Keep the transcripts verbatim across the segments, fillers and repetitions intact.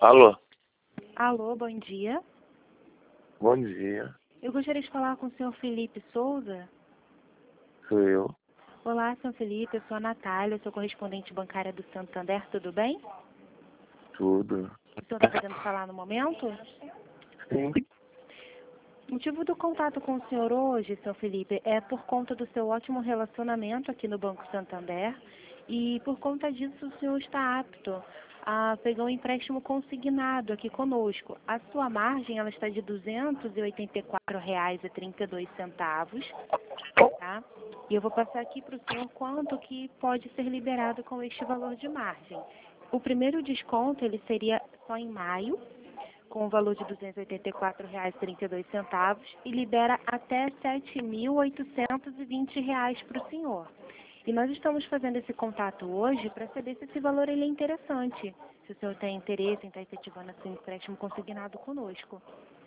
Alô, Alô, bom dia. bom dia, Eu gostaria de falar com o senhor Felipe Souza. sou eu. Olá, senhor Felipe, eu sou a Natália, eu sou correspondente bancária do Santander, tudo bem? Tudo. O senhor está podendo falar no momento? Sim. O motivo do contato com o senhor hoje, senhor Felipe, é por conta do seu ótimo relacionamento aqui no Banco Santander e por conta disso o senhor está apto a pegar um empréstimo consignado aqui conosco. A sua margem ela está de duzentos e oitenta e quatro reais e trinta e dois centavos, tá? E eu vou passar aqui para o senhor quanto que pode ser liberado com este valor de margem. O primeiro desconto ele seria só em maio, com o valor de duzentos e oitenta e quatro reais e trinta e dois centavos e libera até sete mil oitocentos e vinte reais para o senhor. E nós estamos fazendo esse contato hoje para saber se esse valor ele é interessante, se o senhor tem interesse em estar efetivando esse empréstimo consignado conosco.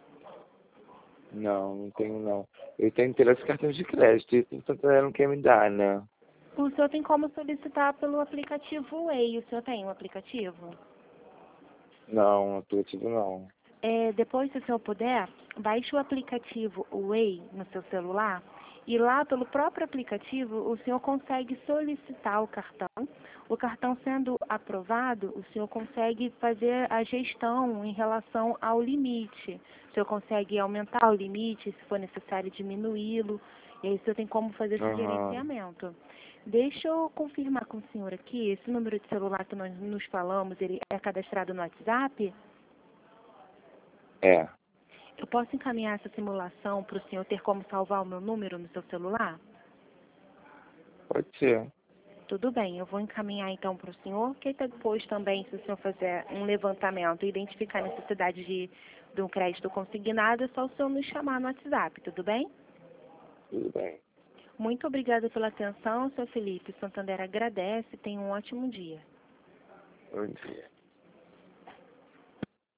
Não, não tenho não. Eu tenho interesse em cartão de crédito, e o Santander não quer me dar, né? O senhor tem como solicitar pelo aplicativo Way, o senhor tem um aplicativo? Não, aplicativo não. É, depois, se o senhor puder, baixe o aplicativo Way no seu celular e lá, pelo próprio aplicativo, o senhor consegue solicitar o cartão. O cartão sendo aprovado, o senhor consegue fazer a gestão em relação ao limite. O senhor consegue aumentar o limite, se for necessário diminuí-lo. E aí o senhor tem como fazer esse Aham. gerenciamento. Deixa eu confirmar com o senhor aqui, esse número de celular que nós nos falamos, ele é cadastrado no WhatsApp? É, Eu posso encaminhar essa simulação para o senhor ter como salvar o meu número no seu celular? pode ser. Tudo bem, eu vou encaminhar então para o senhor, que depois também, se o senhor fizer um levantamento e identificar a necessidade de, de um crédito consignado, é só o senhor nos chamar no WhatsApp, tudo bem? Tudo bem. Muito obrigada pela atenção, senhor Felipe. O Santander agradece, tenha um ótimo dia. Bom dia.